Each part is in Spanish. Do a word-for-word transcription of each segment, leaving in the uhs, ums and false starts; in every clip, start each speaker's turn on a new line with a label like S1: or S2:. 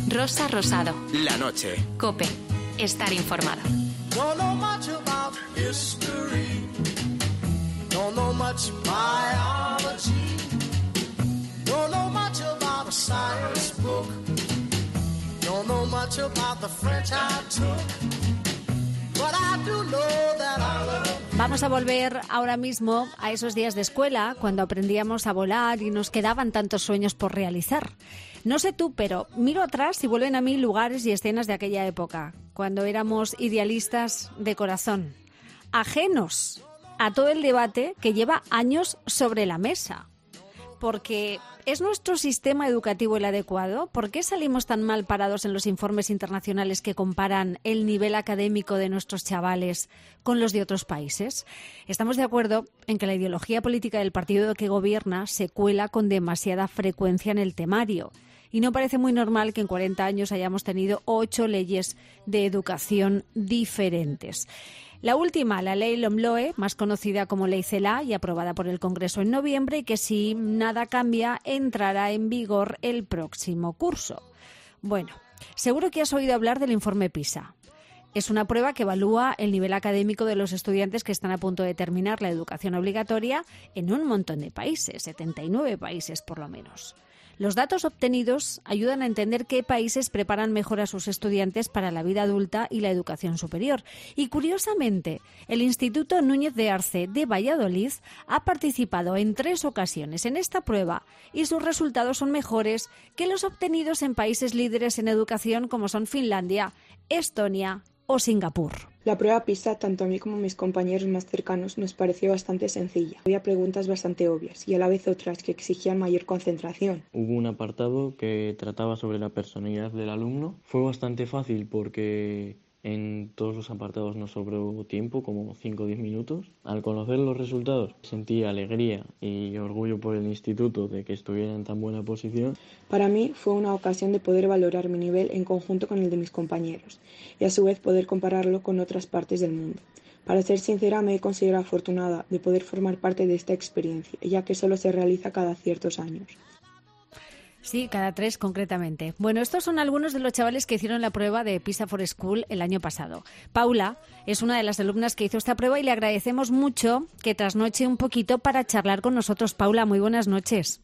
S1: Rosa Rosado.
S2: La noche.
S1: COPE. Estar informado.
S3: Don't know much about history. Don't know much biology. Don't know much about a science book. Don't know much about the French I took. But I do know that I love.
S4: Vamos a volver ahora mismo a esos días de escuela, cuando aprendíamos a volar y nos quedaban tantos sueños por realizar. No sé tú, pero miro atrás y vuelven a mí lugares y escenas de aquella época, cuando éramos idealistas de corazón, ajenos a todo el debate que lleva años sobre la mesa. Porque ¿es nuestro sistema educativo el adecuado? ¿Por qué salimos tan mal parados en los informes internacionales que comparan el nivel académico de nuestros chavales con los de otros países? Estamos de acuerdo en que la ideología política del partido que gobierna se cuela con demasiada frecuencia en el temario. Y no parece muy normal que en cuarenta años hayamos tenido ocho leyes de educación diferentes. La última, la ley LOMLOE, más conocida como Ley CELA y aprobada por el Congreso en noviembre, y que si nada cambia entrará en vigor el próximo curso. Bueno, seguro que has oído hablar del informe PISA. Es una prueba que evalúa el nivel académico de los estudiantes que están a punto de terminar la educación obligatoria en un montón de países, setenta y nueve países por lo menos. Los datos obtenidos ayudan a entender qué países preparan mejor a sus estudiantes para la vida adulta y la educación superior. Y curiosamente, el Instituto Núñez de Arce de Valladolid ha participado en tres ocasiones en esta prueba y sus resultados son mejores que los obtenidos en países líderes en educación como son Finlandia, Estonia o Singapur.
S5: La prueba PISA, tanto a mí como a mis compañeros más cercanos, nos pareció bastante sencilla. Había preguntas bastante obvias y a la vez otras que exigían mayor concentración.
S6: Hubo un apartado que trataba sobre la personalidad del alumno. Fue bastante fácil porque en todos los apartados nos sobró tiempo, como cinco o diez minutos. Al conocer los resultados sentí alegría y orgullo por el instituto de que estuviera en tan buena posición.
S5: Para mí fue una ocasión de poder valorar mi nivel en conjunto con el de mis compañeros y a su vez poder compararlo con otras partes del mundo. Para ser sincera, me he considerado afortunada de poder formar parte de esta experiencia, ya que solo se realiza cada ciertos años.
S4: Sí, cada tres concretamente. Bueno, estos son algunos de los chavales que hicieron la prueba de PISA for School el año pasado. Paula es una de las alumnas que hizo esta prueba y le agradecemos mucho que trasnoche un poquito para charlar con nosotros. Paula, muy buenas noches.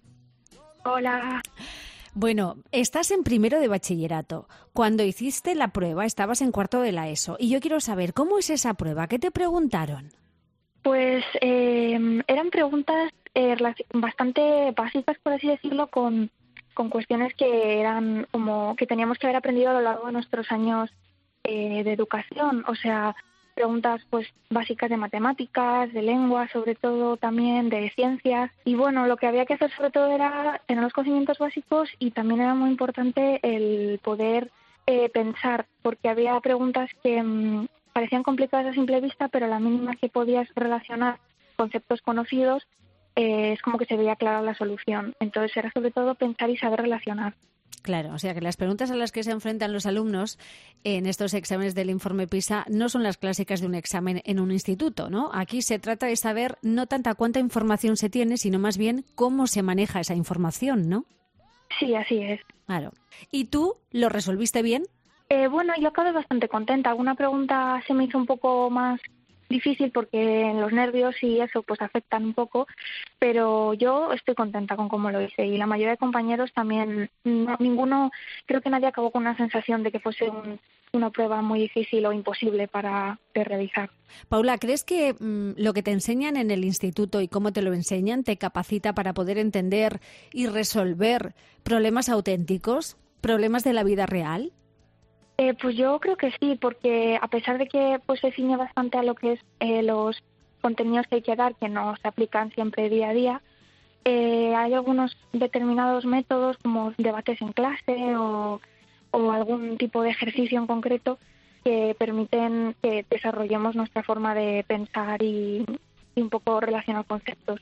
S7: Hola.
S4: Bueno, estás en primero de bachillerato. Cuando hiciste la prueba estabas en cuarto de la ESO y yo quiero saber, ¿cómo es esa prueba? ¿Qué te preguntaron?
S7: Pues eh, eran preguntas eh, bastante básicas, por así decirlo, con... con cuestiones que eran como que teníamos que haber aprendido a lo largo de nuestros años eh, de educación, o sea, preguntas pues básicas de matemáticas, de lengua, sobre todo también de ciencias. Y bueno, lo que había que hacer sobre todo era tener los conocimientos básicos y también era muy importante el poder eh, pensar, porque había preguntas que mmm, parecían complicadas a simple vista, pero a la mínima que podías relacionar conceptos conocidos, Eh, es como que se veía clara la solución. Entonces era sobre todo pensar y saber relacionar.
S4: Claro, o sea que las preguntas a las que se enfrentan los alumnos en estos exámenes del informe PISA no son las clásicas de un examen en un instituto, ¿no? Aquí se trata de saber no tanta cuánta información se tiene, sino más bien cómo se maneja esa información, ¿no?
S7: Sí, así es.
S4: Claro. ¿Y tú lo resolviste bien?
S7: Eh, bueno, yo acabé bastante contenta. Alguna pregunta se me hizo un poco más difícil porque los nervios y eso pues afectan un poco, pero yo estoy contenta con cómo lo hice y la mayoría de compañeros también, no, ninguno, creo que nadie acabó con una sensación de que fuese un, una prueba muy difícil o imposible para de realizar.
S4: Paula, ¿crees que mmm, lo que te enseñan en el instituto y cómo te lo enseñan te capacita para poder entender y resolver problemas auténticos, problemas de la vida real?
S7: Eh, pues yo creo que sí, porque a pesar de que pues se ciñe bastante a lo que es eh, los contenidos que hay que dar, que no se aplican siempre día a día, eh, hay algunos determinados métodos como debates en clase o, o algún tipo de ejercicio en concreto que permiten que desarrollemos nuestra forma de pensar y, y un poco relacionar conceptos.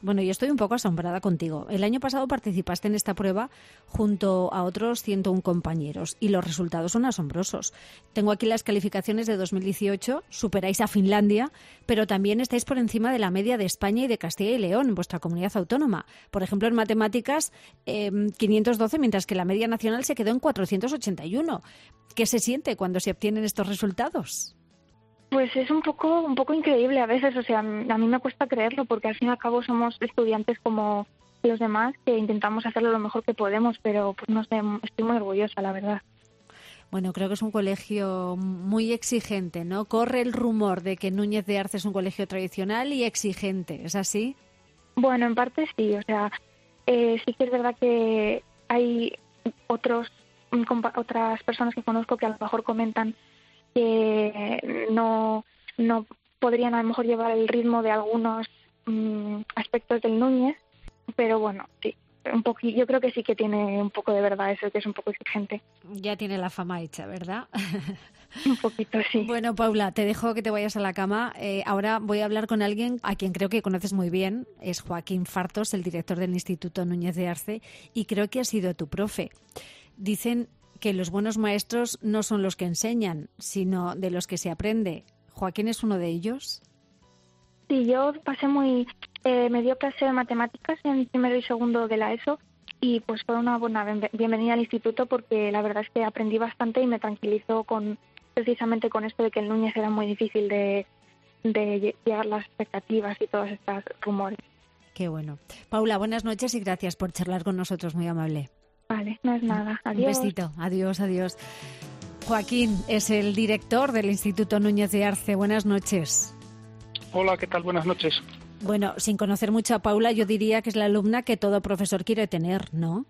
S4: Bueno, yo estoy un poco asombrada contigo. El año pasado participaste en esta prueba junto a otros ciento uno compañeros y los resultados son asombrosos. Tengo aquí las calificaciones de dos mil dieciocho, superáis a Finlandia, pero también estáis por encima de la media de España y de Castilla y León, vuestra comunidad autónoma. Por ejemplo, en matemáticas, eh, quinientos doce, mientras que la media nacional se quedó en cuatrocientos ochenta y uno. ¿Qué se siente cuando se obtienen estos resultados?
S7: Pues es un poco un poco increíble a veces, o sea, a mí me cuesta creerlo porque al fin y al cabo somos estudiantes como los demás que intentamos hacerlo lo mejor que podemos, pero pues no sé, estoy muy orgullosa, la verdad.
S4: Bueno, creo que es un colegio muy exigente, ¿no? Corre el rumor de que Núñez de Arce es un colegio tradicional y exigente, ¿es así?
S7: Bueno, en parte sí, o sea, eh, sí que es verdad que hay otros otras personas que conozco que a lo mejor comentan que no, no podrían a lo mejor llevar el ritmo de algunos mmm, aspectos del Núñez, pero bueno, sí, un poquito, yo creo que sí que tiene un poco de verdad eso, que es un poco exigente.
S4: Ya tiene la fama hecha, ¿verdad?
S7: Un poquito, sí.
S4: Bueno, Paula, te dejo que te vayas a la cama. Eh, ahora voy a hablar con alguien a quien creo que conoces muy bien, es Joaquín Fartos, el director del Instituto Núñez de Arce, y creo que ha sido tu profe. Dicen que los buenos maestros no son los que enseñan, sino de los que se aprende. ¿Joaquín es uno de ellos?
S7: Sí, yo pasé muy... Eh, me dio clase de matemáticas en primero y segundo de la ESO y pues fue una buena bienvenida al instituto porque la verdad es que aprendí bastante y me tranquilizó con precisamente con esto de que el Núñez era muy difícil de, de llegar a las expectativas y todos estos rumores.
S4: Qué bueno. Paula, buenas noches y gracias por charlar con nosotros, muy amable.
S7: Vale, no es nada. Adiós.
S4: Un besito. Adiós, adiós. Joaquín es el director del Instituto Núñez de Arce. Buenas noches.
S2: Hola, ¿qué tal? Buenas noches.
S4: Bueno, sin conocer mucho a Paula, yo diría que es la alumna que todo profesor quiere tener, ¿no?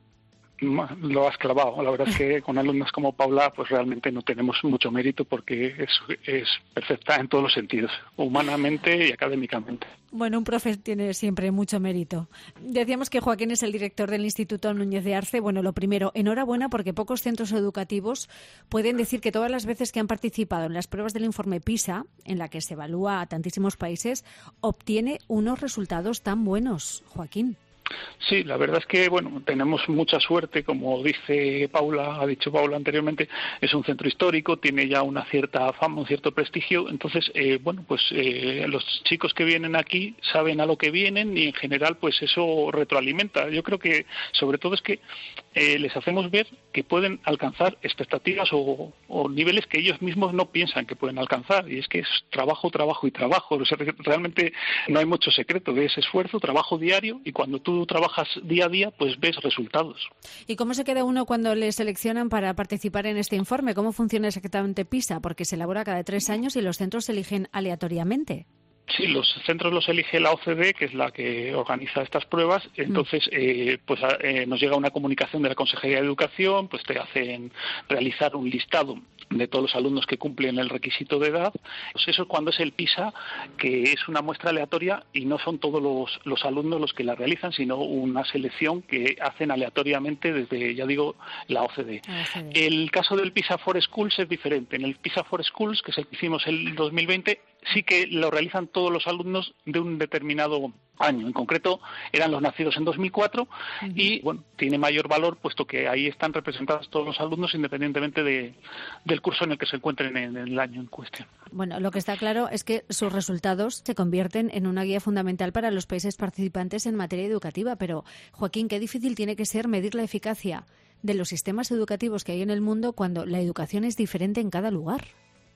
S2: Lo has clavado. La verdad es que con alumnas como Paula pues realmente no tenemos mucho mérito porque es, es perfecta en todos los sentidos, humanamente y académicamente.
S4: Bueno, un profe tiene siempre mucho mérito. Decíamos que Joaquín es el director del Instituto Núñez de Arce. Bueno, lo primero, enhorabuena porque pocos centros educativos pueden decir que todas las veces que han participado en las pruebas del informe PISA, en la que se evalúa a tantísimos países, obtiene unos resultados tan buenos. Joaquín.
S2: Sí, la verdad es que bueno, tenemos mucha suerte, como dice Paula, ha dicho Paula anteriormente, es un centro histórico, tiene ya una cierta fama, un cierto prestigio, entonces eh, bueno, pues eh, los chicos que vienen aquí saben a lo que vienen y en general pues eso retroalimenta. Yo creo que sobre todo es que eh, les hacemos ver que pueden alcanzar expectativas o, o niveles que ellos mismos no piensan que pueden alcanzar, y es que es trabajo, trabajo y trabajo. O sea, realmente no hay mucho secreto de ese esfuerzo, trabajo diario, y cuando tú trabajas día a día, pues ves resultados.
S4: ¿Y cómo se queda uno cuando le seleccionan para participar en este informe? ¿Cómo funciona exactamente PISA? Porque se elabora cada tres años y los centros se eligen aleatoriamente.
S2: Sí, los centros los elige la O C D E, que es la que organiza estas pruebas. Entonces, eh, pues eh, nos llega una comunicación de la Consejería de Educación, pues te hacen realizar un listado de todos los alumnos que cumplen el requisito de edad. Pues eso es cuando es el PISA, que es una muestra aleatoria y no son todos los, los alumnos los que la realizan, sino una selección que hacen aleatoriamente desde, ya digo, la O C D E. El caso del PISA for Schools es diferente. En el PISA for Schools, que es el que hicimos el dos mil veinte, sí que lo realizan todos los alumnos de un determinado año. En concreto, eran los nacidos en dos mil cuatro uh-huh. y, bueno, tiene mayor valor puesto que ahí están representados todos los alumnos independientemente de, del curso en el que se encuentren en el año en cuestión.
S4: Bueno, lo que está claro es que sus resultados se convierten en una guía fundamental para los países participantes en materia educativa. Pero, Joaquín, qué difícil tiene que ser medir la eficacia de los sistemas educativos que hay en el mundo cuando la educación es diferente en cada lugar.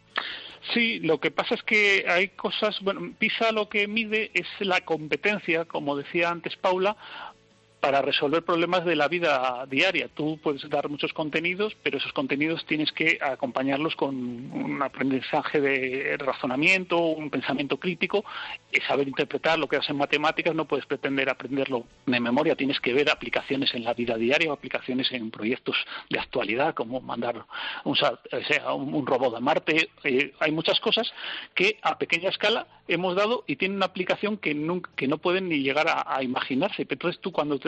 S2: Sí, lo que pasa es que hay cosas, bueno, PISA lo que mide es la competencia, como decía antes Paula, para resolver problemas de la vida diaria. Tú puedes dar muchos contenidos, pero esos contenidos tienes que acompañarlos con un aprendizaje de razonamiento, un pensamiento crítico, y saber interpretar lo que haces en matemáticas. No puedes pretender aprenderlo de memoria, tienes que ver aplicaciones en la vida diaria o aplicaciones en proyectos de actualidad, como mandar un, o sea, un robot a Marte. Eh, hay muchas cosas que a pequeña escala hemos dado y tienen una aplicación que, nunca, que no pueden ni llegar a, a imaginarse. Entonces tú cuando te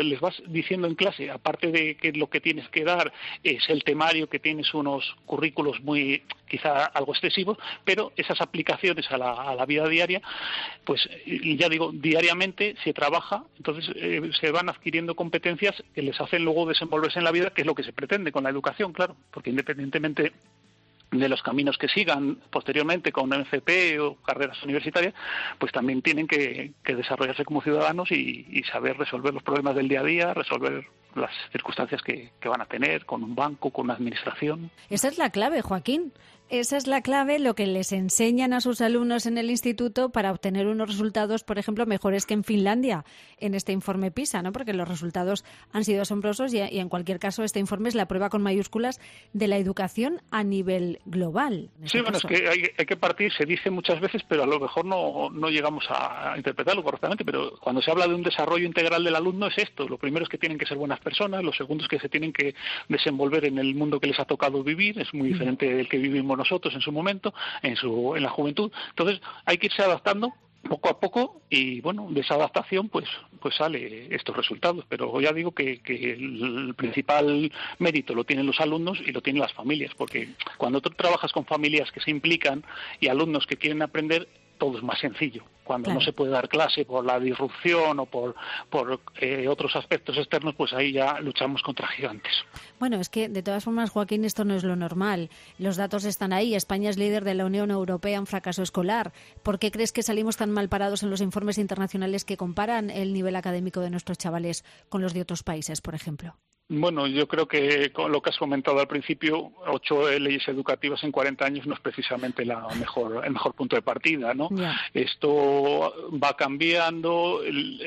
S2: les vas diciendo en clase, aparte de que lo que tienes que dar es el temario, que tienes unos currículos muy, quizá algo excesivos, pero esas aplicaciones a la, a la vida diaria, pues ya digo, diariamente se trabaja, entonces eh, se van adquiriendo competencias que les hacen luego desenvolverse en la vida, que es lo que se pretende con la educación, claro, porque independientemente de los caminos que sigan posteriormente con M F P o carreras universitarias, pues también tienen que, que desarrollarse como ciudadanos y, y saber resolver los problemas del día a día, resolver las circunstancias que, que van a tener con un banco, con una administración.
S4: Esa es la clave, Joaquín. Esa es la clave, lo que les enseñan a sus alumnos en el instituto para obtener unos resultados, por ejemplo, mejores que en Finlandia, en este informe PISA, ¿no? Porque los resultados han sido asombrosos y, y en cualquier caso este informe es la prueba con mayúsculas de la educación a nivel global.
S2: Sí, bueno, caso. es que hay, hay que partir, se dice muchas veces, pero a lo mejor no, no llegamos a interpretarlo correctamente, pero cuando se habla de un desarrollo integral del alumno es esto. Lo primero es que tienen que ser buenas personas, lo segundo es que se tienen que desenvolver en el mundo que les ha tocado vivir, es muy diferente del que vivimos nosotros en su momento, en su en la juventud. Entonces hay que irse adaptando poco a poco y bueno, de esa adaptación pues pues sale estos resultados, pero ya digo que, que el principal mérito lo tienen los alumnos y lo tienen las familias, porque cuando tú trabajas con familias que se implican y alumnos que quieren aprender, todo es más sencillo. Cuando claro. no se puede dar clase por la disrupción o por, por eh, otros aspectos externos, pues ahí ya luchamos contra gigantes.
S4: Bueno, es que de todas formas, Joaquín, esto no es lo normal. Los datos están ahí. España es líder de la Unión Europea en fracaso escolar. ¿Por qué crees que salimos tan mal parados en los informes internacionales que comparan el nivel académico de nuestros chavales con los de otros países, por ejemplo?
S2: Bueno, yo creo que con lo que has comentado al principio, ocho leyes educativas en cuarenta años no es precisamente la mejor, el mejor punto de partida, ¿no? Yeah. Esto va cambiando,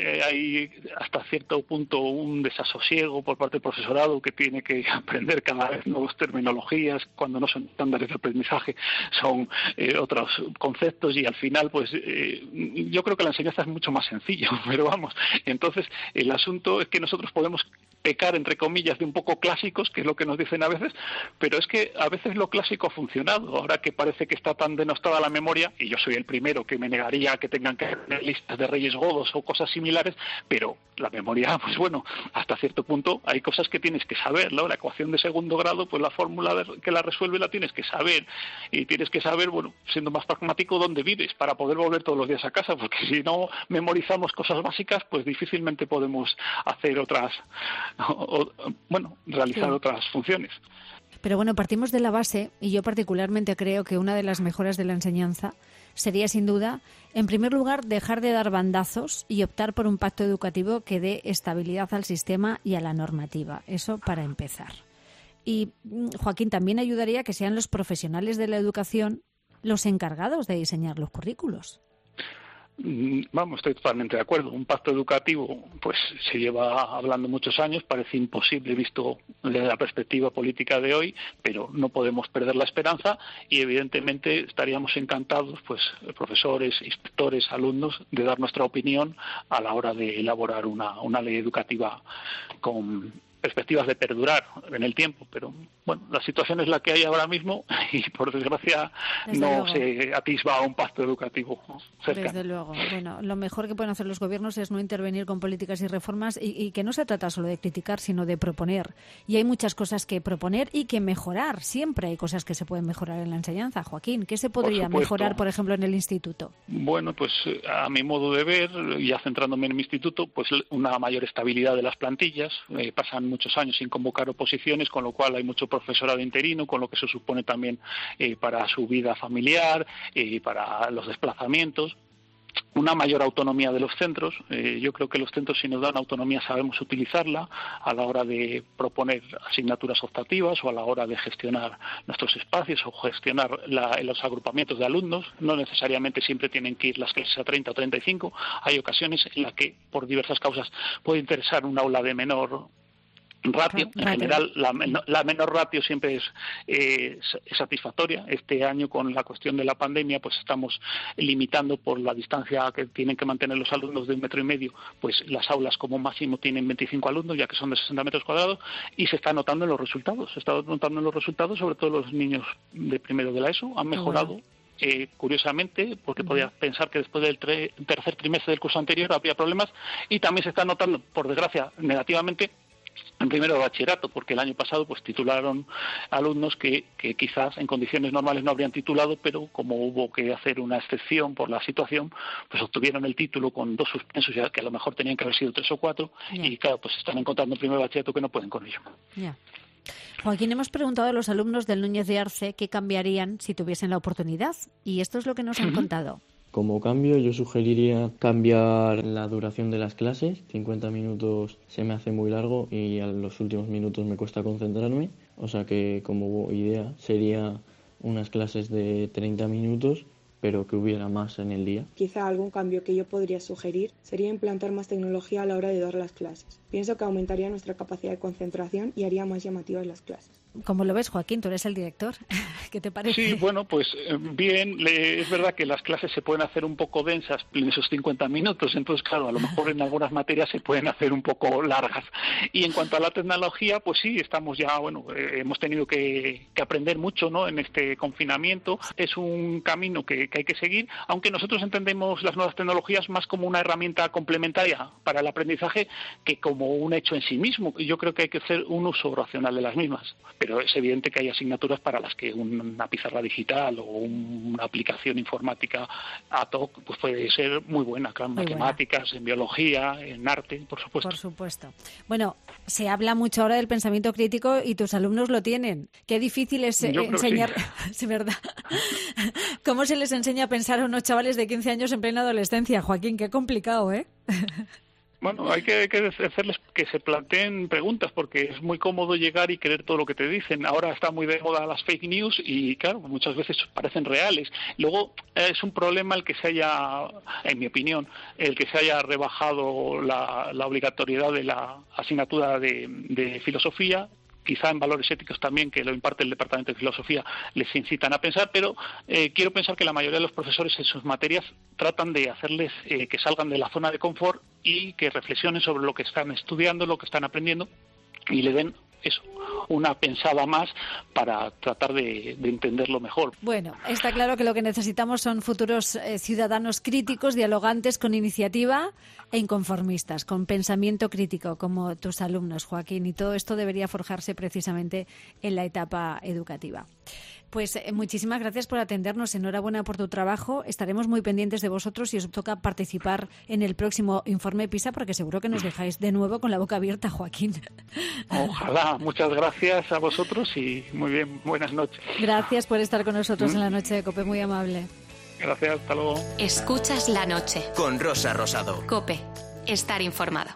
S2: hay hasta cierto punto un desasosiego por parte del profesorado que tiene que aprender cada vez nuevas terminologías, cuando no son estándares de aprendizaje, son eh, otros conceptos y al final, pues eh, yo creo que la enseñanza es mucho más sencilla, pero vamos, entonces el asunto es que nosotros podemos pecar, entre comillas, de un poco clásicos, que es lo que nos dicen a veces, pero es que a veces lo clásico ha funcionado. Ahora que parece que está tan denostada la memoria, y yo soy el primero que me negaría a que tengan que tener listas de Reyes Godos o cosas similares, pero la memoria, pues bueno, hasta cierto punto hay cosas que tienes que saber, ¿no? La ecuación de segundo grado, pues la fórmula que la resuelve la tienes que saber, y tienes que saber, bueno, siendo más pragmático, dónde vives, para poder volver todos los días a casa, porque si no memorizamos cosas básicas, pues difícilmente podemos hacer otras... O, bueno, realizar sí. otras funciones.
S4: Pero bueno, partimos de la base, y yo particularmente creo que una de las mejoras de la enseñanza sería sin duda, en primer lugar, dejar de dar bandazos y optar por un pacto educativo que dé estabilidad al sistema y a la normativa. Eso para empezar. Y, Joaquín, también ayudaría que sean los profesionales de la educación los encargados de diseñar los currículos.
S2: Vamos, estoy totalmente de acuerdo. Un pacto educativo, pues se lleva hablando muchos años, parece imposible visto desde la perspectiva política de hoy, pero no podemos perder la esperanza y evidentemente estaríamos encantados, pues profesores, inspectores, alumnos, de dar nuestra opinión a la hora de elaborar una, una ley educativa con perspectivas de perdurar en el tiempo, pero bueno, la situación es la que hay ahora mismo y por desgracia Desde no luego. se atisba a un pacto educativo cercano.
S4: Desde luego. Bueno, lo mejor que pueden hacer los gobiernos es no intervenir con políticas y reformas y, y que no se trata solo de criticar, sino de proponer. Y hay muchas cosas que proponer y que mejorar. Siempre hay cosas que se pueden mejorar en la enseñanza. Joaquín, ¿qué se podría por mejorar, por ejemplo, en el instituto?
S2: Bueno, pues a mi modo de ver, ya centrándome en mi instituto, pues una mayor estabilidad de las plantillas. Eh, pasan muchos años sin convocar oposiciones, con lo cual hay mucho profesorado interino, con lo que se supone también eh, para su vida familiar, eh, para los desplazamientos. Una mayor autonomía de los centros. Eh, yo creo que los centros, si nos dan autonomía, sabemos utilizarla a la hora de proponer asignaturas optativas o a la hora de gestionar nuestros espacios o gestionar la, los agrupamientos de alumnos. No necesariamente siempre tienen que ir las clases a treinta o treinta y cinco. Hay ocasiones en las que, por diversas causas, puede interesar un aula de menor ratio. En general, la, la menor ratio siempre es, eh, es satisfactoria. Este año, con la cuestión de la pandemia, pues estamos limitando por la distancia que tienen que mantener los alumnos de un metro y medio, pues las aulas como máximo tienen veinticinco alumnos, ya que son de sesenta metros cuadrados, y se está notando en los resultados. Se está notando en los resultados, sobre todo los niños de primero de la ESO, han mejorado. Bueno. eh, curiosamente, porque podías pensar que después del tre- tercer trimestre del curso anterior habría problemas, y también se está notando, por desgracia, negativamente, en primero de bachillerato, porque el año pasado pues titularon alumnos que, que quizás en condiciones normales no habrían titulado, pero como hubo que hacer una excepción por la situación, pues obtuvieron el título con dos suspensos, ya que a lo mejor tenían que haber sido tres o cuatro, yeah. y claro, pues están encontrando en primero de bachillerato que no pueden con ello.
S4: Yeah. Joaquín, hemos preguntado a los alumnos del Núñez de Arce qué cambiarían si tuviesen la oportunidad, y esto es lo que nos han uh-huh. contado.
S6: Como cambio, yo sugeriría cambiar la duración de las clases. cincuenta minutos se me hace muy largo y a los últimos minutos me cuesta concentrarme. O sea que como idea sería unas clases de treinta minutos, pero que hubiera más en el día.
S5: Quizá algún cambio que yo podría sugerir sería implantar más tecnología a la hora de dar las clases. Pienso que aumentaría nuestra capacidad de concentración y haría más llamativas las clases.
S4: ¿Cómo lo ves, Joaquín? Tú eres el director. ¿Qué te parece?
S2: Sí, bueno, pues bien, le, es verdad que las clases se pueden hacer un poco densas en esos cincuenta minutos, entonces claro, a lo mejor en algunas materias se pueden hacer un poco largas. Y en cuanto a la tecnología, pues sí, estamos ya, bueno, eh, hemos tenido que, que aprender mucho, ¿no?, en este confinamiento. Es un camino que, que hay que seguir, aunque nosotros entendemos las nuevas tecnologías más como una herramienta complementaria para el aprendizaje que como un hecho en sí mismo. Yo creo que hay que hacer un uso racional de las mismas. Pero es evidente que hay asignaturas para las que una pizarra digital o una aplicación informática ad hoc pues puede ser muy buena, claro, en muy matemáticas, buena. En biología, en arte, por supuesto.
S4: Por supuesto. Bueno, se habla mucho ahora del pensamiento crítico y tus alumnos lo tienen. Qué difícil es eh, enseñar... Sí. Sí, verdad. ¿Cómo se les enseña a pensar a unos chavales de quince años en plena adolescencia, Joaquín? Qué complicado, ¿eh?
S2: Bueno, hay que, que hacerles que se planteen preguntas, porque es muy cómodo llegar y creer todo lo que te dicen. Ahora está muy de moda las fake news y, claro, muchas veces parecen reales. Luego, es un problema el que se haya, en mi opinión, el que se haya rebajado la, la obligatoriedad de la asignatura de, de filosofía. Quizá en valores éticos también, que lo imparte el Departamento de Filosofía, les incitan a pensar, pero eh, quiero pensar que la mayoría de los profesores en sus materias tratan de hacerles eh, que salgan de la zona de confort y que reflexionen sobre lo que están estudiando, lo que están aprendiendo, y le den eso, una pensada más para tratar de, de entenderlo mejor.
S4: Bueno, está claro que lo que necesitamos son futuros eh, ciudadanos críticos, dialogantes, con iniciativa e inconformistas, con pensamiento crítico, como tus alumnos, Joaquín, y todo esto debería forjarse precisamente en la etapa educativa. Pues eh, muchísimas gracias por atendernos, enhorabuena por tu trabajo, estaremos muy pendientes de vosotros y os toca participar en el próximo Informe PISA, porque seguro que nos dejáis de nuevo con la boca abierta, Joaquín.
S2: Ojalá, muchas gracias a vosotros y muy bien, buenas noches.
S4: Gracias por estar con nosotros ¿Mm? en la noche de COPE, muy amable.
S2: Gracias, hasta luego.
S1: Escuchas La Noche
S8: con Rosa Rosado.
S1: COPE, estar informado.